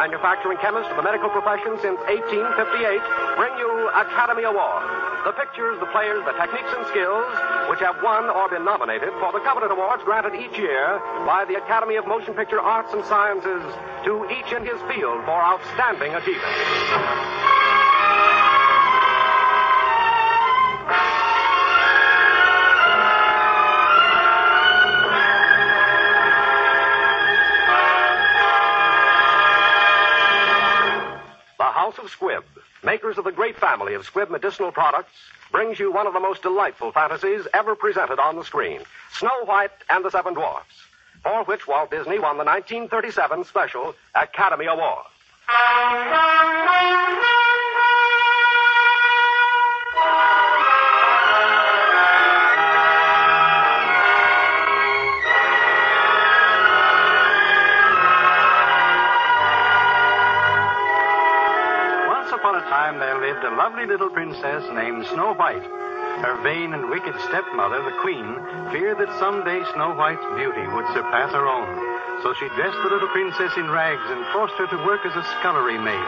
manufacturing chemist of the medical profession since 1858, bring you Academy Award. The pictures, the players, the techniques and skills which have won or been nominated for the coveted awards granted each year by the Academy of Motion Picture Arts and Sciences to each in his field for outstanding achievement. House of Squibb, makers of the great family of Squibb medicinal products, brings you one of the most delightful fantasies ever presented on the screen, Snow White and the Seven Dwarfs, for which Walt Disney won the 1937 special Academy Award. Upon a time there lived a lovely little princess named Snow White. Her vain and wicked stepmother, the queen, feared that someday Snow White's beauty would surpass her own. So she dressed the little princess in rags and forced her to work as a scullery maid.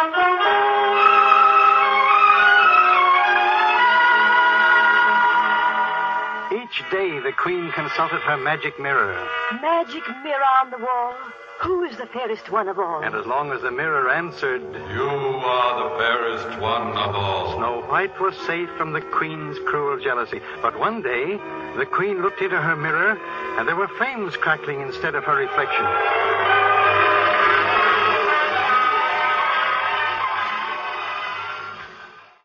Each day the queen consulted her magic mirror. Magic mirror on the wall, who is the fairest one of all? And as long as the mirror answered, "You are the fairest one of all," Snow White was safe from the queen's cruel jealousy. But one day, the queen looked into her mirror, and there were flames crackling instead of her reflection.